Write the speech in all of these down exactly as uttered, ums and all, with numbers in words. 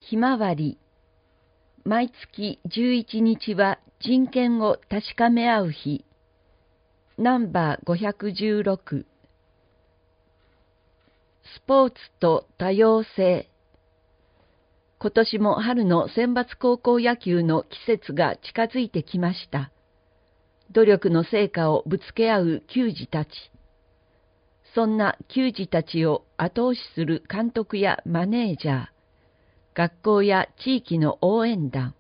ひまわり。毎月じゅういちにちは人権を確かめ合う日。ナンバーごひゃくじゅうろく。スポーツと多様性。今年も春の選抜高校野球の季節が近づいてきました。努力の成果をぶつけ合う球児たち。そんな球児たちを後押しする監督やマネージャー、学校や地域の応援団。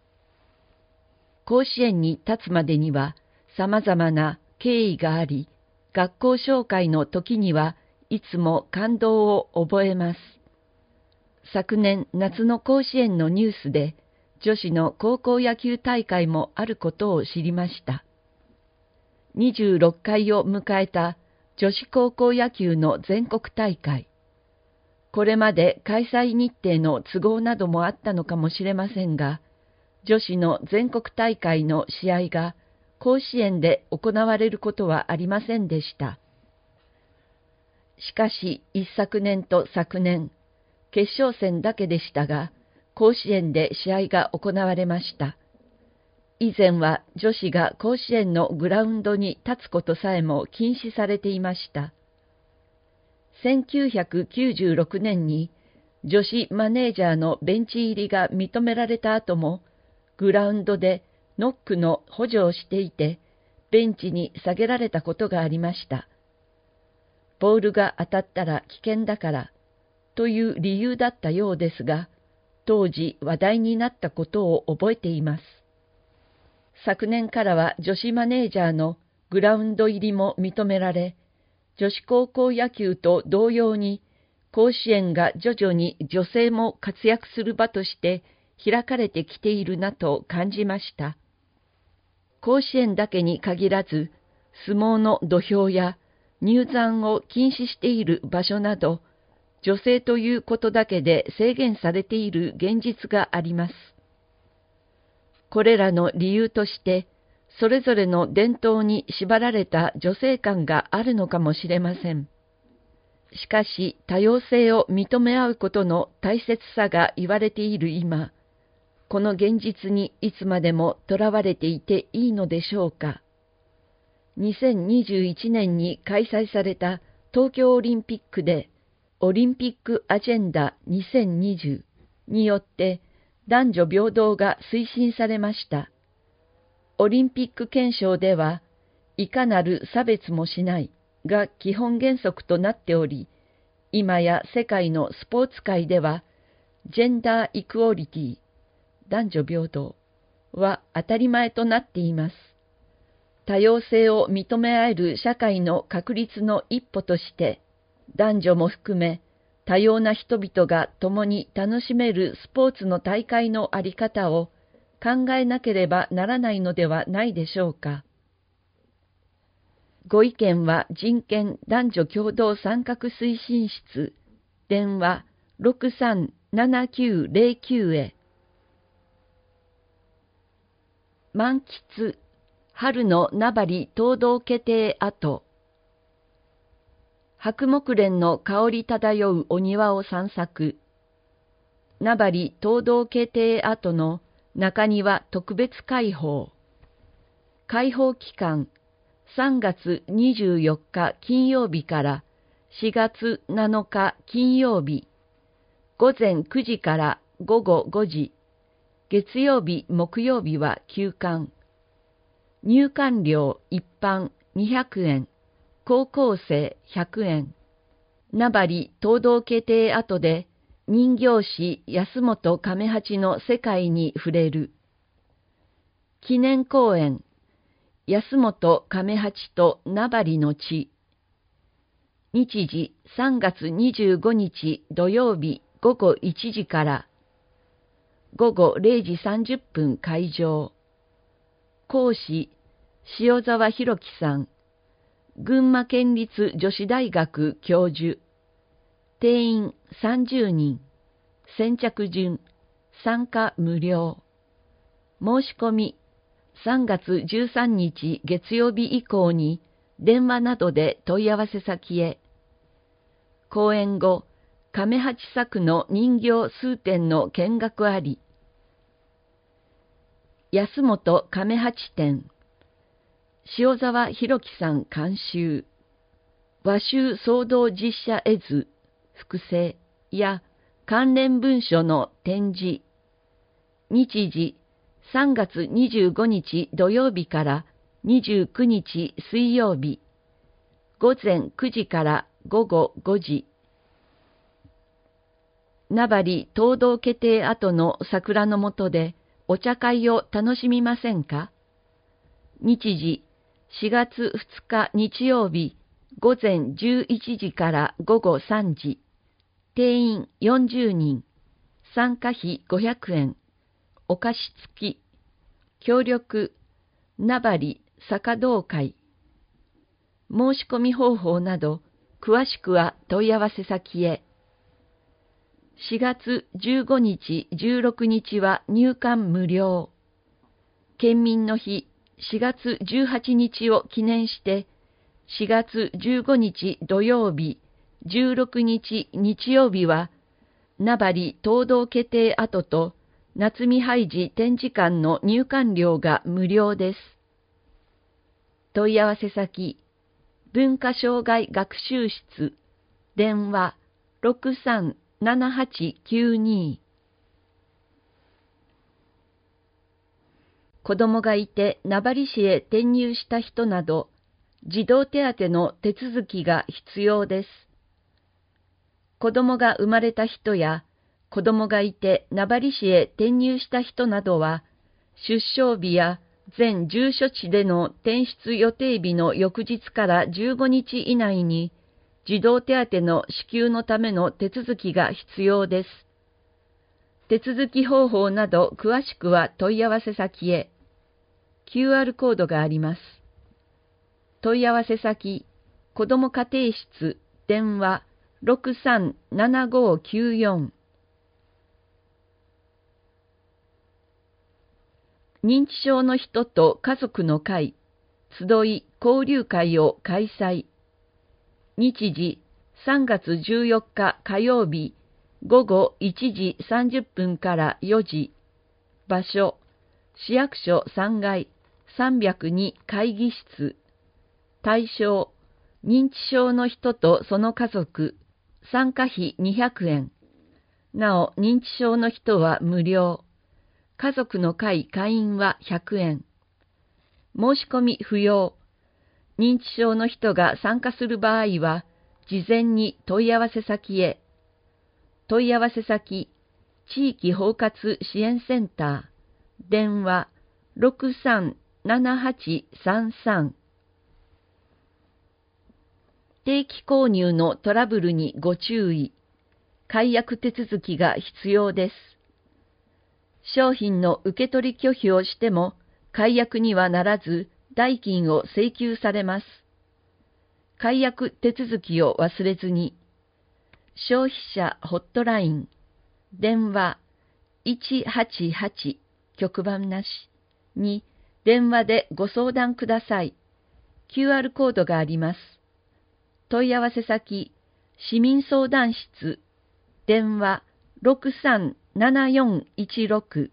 甲子園に立つまでには様々な経緯があり、学校紹介の時にはいつも感動を覚えます。昨年夏の甲子園のニュースで女子の高校野球大会もあることを知りました。にじゅうろっかいを迎えた女子高校野球の全国大会。これまで開催日程の都合などもあったのかもしれませんが、女子の全国大会の試合が甲子園で行われることはありませんでした。しかし一昨年と昨年、決勝戦だけでしたが、甲子園で試合が行われました。以前は女子が甲子園のグラウンドに立つことさえも禁止されていました。せんきゅうひゃくきゅうじゅうろくねんに女子マネージャーのベンチ入りが認められた後も、グラウンドでノックの補助をしていて、ベンチに下げられたことがありました。ボールが当たったら危険だからという理由だったようですが、当時話題になったことを覚えています。昨年からは女子マネージャーのグラウンド入りも認められ、女子高校野球と同様に甲子園が徐々に女性も活躍する場として開かれてきているなと感じました。甲子園だけに限らず、相撲の土俵や入山を禁止している場所など、女性ということだけで制限されている現実があります。これらの理由として、それぞれの伝統に縛られた女性観があるのかもしれません。しかし、多様性を認め合うことの大切さが言われている今、この現実にいつまでもとらわれていていいのでしょうか。にせんにじゅういちねんに開催された東京オリンピックで、オリンピックアジェンダにせんにじゅうによって男女平等が推進されました。オリンピック憲章では、いかなる差別もしないが基本原則となっており、今や世界のスポーツ界では、ジェンダーイクオリティ、男女平等は当たり前となっています。多様性を認め合える社会の確立の一歩として、男女も含め多様な人々が共に楽しめるスポーツの大会のあり方を考えなければならないのではないでしょうか。ご意見は人権男女共同参画推進室、電話 ろくさんななきゅうゼロきゅう へ。満喫、春の名張東道家庭跡。白木蓮の香り漂うお庭を散策。名張東道家庭跡の中庭特別開放。開放期間、さんがつにじゅうよっか金曜日からしがつなのか金曜日、ごぜんくじからごごごじ、月曜日木曜日は休館。入館料一般にひゃくえん、高校生ひゃくえん。名張東道家庭跡で人形師安本亀八の世界に触れる。記念公演、安本亀八と名張の地。日時さんがつにじゅうごにち土曜日ごごいちじからごごれいじさんじゅっぷん開場。講師、塩沢博樹さん。群馬県立女子大学教授。定員さんじゅうにん。先着順。参加無料。申し込み、さんがつじゅうさんにち月曜日以降に電話などで問い合わせ先へ。講演後、 亀八作の人形数点の見学あり。安本亀八展。塩沢弘樹さん監修。和州騒動実写絵図、複製や関連文書の展示。日時さんがつにじゅうごにち土曜日からにじゅうくにち水曜日。午前くじから午後ごじ。名張東道家庭跡の桜の下でお茶会を楽しみませんか？日時しがつふつか日曜日午前じゅういちじから午後さんじ。定員よんじゅうにん。参加費ごひゃくえん。お菓子付き。協力名張坂道会。申し込み方法など詳しくは問い合わせ先へ。しがつじゅうごにち、じゅうろくにちは入館無料。県民の日しがつじゅうはちにちを記念してしがつじゅうごにち土曜日、じゅうろくにち日曜日は名張東道家庭跡と夏見拝寺展示館の入館料が無料です。問い合わせ先文化障害学習室電話 ろくさんななはちきゅうに。子供がいて名張市へ転入した人など児童手当の手続きが必要です。子供が生まれた人や子供がいて名張市へ転入した人などは出生日や全住所地での転出予定日の翌日からじゅうごにち以内に児童手当の支給のための手続きが必要です。手続き方法など詳しくは問い合わせ先へ。キューアール コードがあります。問い合わせ先、子ども家庭室、電話 ろくさんななごきゅうよん。認知症の人と家族の会、集い交流会を開催。日時さんがつじゅうよっか火曜日午後いちじさんじゅっぷんからよじ。場所市役所さんがいさんびゃくに会議室。対象認知症の人とその家族。参加費にひゃくえん。なお認知症の人は無料。家族の会会員はひゃくえん。申し込み不要。認知症の人が参加する場合は、事前に問い合わせ先へ。問い合わせ先、地域包括支援センター、電話 ろくさんななはちさんさん。定期購入のトラブルにご注意。解約手続きが必要です。商品の受け取り拒否をしても解約にはならず代金を請求されます。解約手続きを忘れずに。消費者ホットライン電話いちはちはち局番なしに電話でご相談ください。キューアール コードがあります。問い合わせ先市民相談室電話ろくさんななよんいちろく。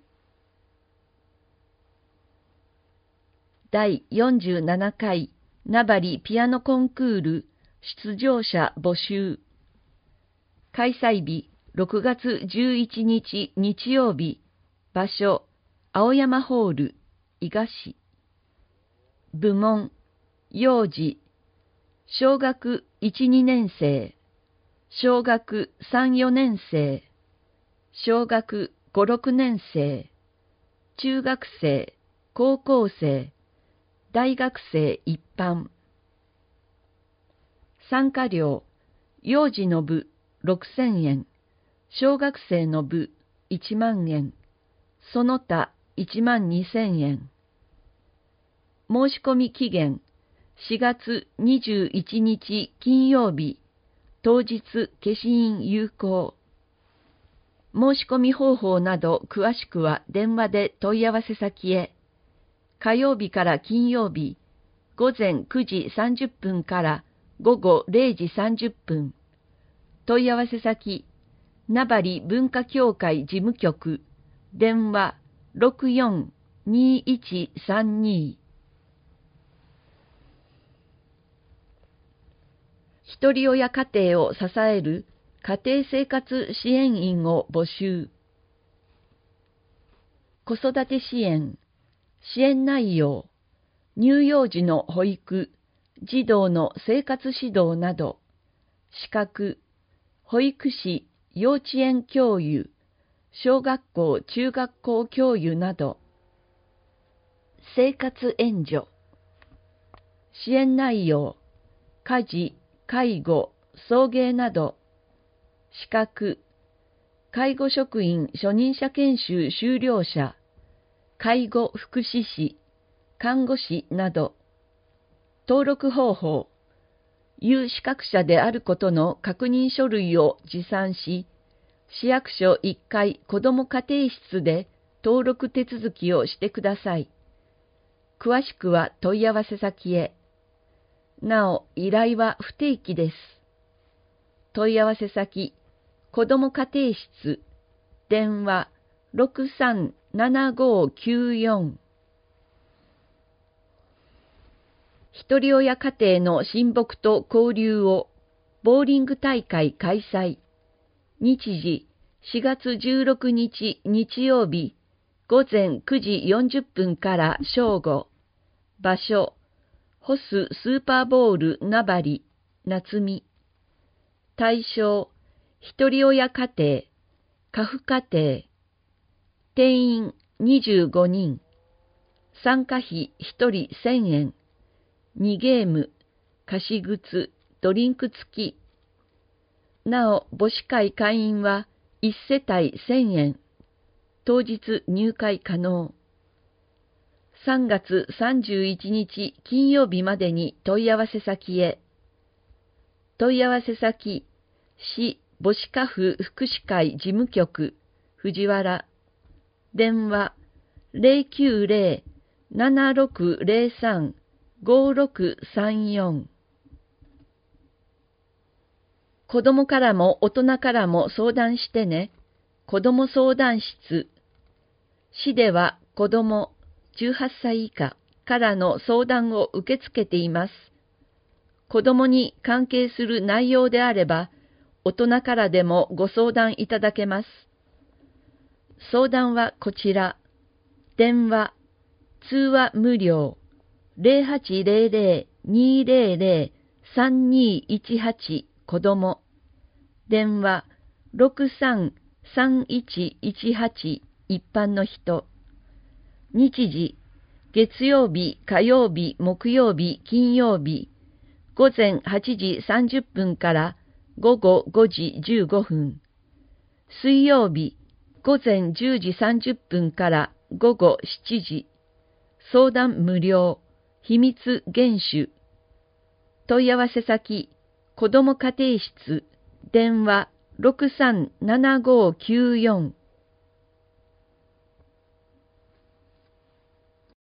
だいよんじゅうななかい名張ピアノコンクール出場者募集。開催日ろくがつじゅういちにち日曜日。場所青山ホール伊賀市。部門幼児小学いち、にねんせい、小学さん、よねんせい、小学ご、ろくねんせい、中学生、高校生、大学生一般。参加料、幼児の部ろくせんえん、小学生の部いちまんえん、その他いちまんにせんえん。申し込み期限、しがつにじゅういちにち金曜日、当日消印有効。申し込み方法など詳しくは電話で問い合わせ先へ。火曜日から金曜日、午前くじさんじゅっぷんから午後れいじさんじゅっぷん。 問い合わせ先、名張文化協会事務局、電話 ろくよんにいちさんに。ひとり親家庭を支える家庭生活支援員を募集。子育て支援、支援内容、乳幼児の保育、児童の生活指導など、資格、保育士、幼稚園教諭、小学校、中学校教諭など、生活援助、支援内容、家事、介護、送迎など、資格、介護職員初任者研修修了者、介護福祉士、看護師など、登録方法、有資格者であることの確認書類を持参し、市役所いっかい子ども家庭室で登録手続きをしてください。詳しくは問い合わせ先へ。なお、依頼は不定期です。問い合わせ先、子ども家庭室、電話 ろくさんななごきゅうよん。ひとり親家庭の親睦と交流をボーリング大会開催。日時しがつじゅうろくにち日曜日午前くじよんじゅっぷんから正午。場所ホススーパーボール名張夏見。対象ひとり親家庭、家父家庭。定員にじゅうごにん。参加費ひとりせんえん。にゲーム、貸し靴、ドリンク付き。なお、母子会会員はいち世帯せんえん。当日入会可能。さんがつさんじゅういちにち金曜日までに問い合わせ先へ。問い合わせ先、市母子家父福祉会事務局、藤原。電話 ゼロきゅうゼロ ななろくゼロさん ごろくさんよん。子供からも大人からも相談してね。子供相談室。市では子供じゅうはっさい以下からの相談を受け付けています。子供に関係する内容であれば、大人からでもご相談いただけます。相談はこちら。電話、通話無料。ゼロはちゼロゼロ にゼロゼロ さんにいちはち子供。電話 ろくさんさんいちいちはち 一般の人。日時、月曜日、火曜日、木曜日、金曜日、午前はちじさんじゅっぷんから午後ごじじゅうごふん。水曜日、午前じゅうじさんじゅっぷんから午後しちじ。相談無料。秘密厳守。問い合わせ先、子ども家庭室、電話 ろくさんななごきゅうよん。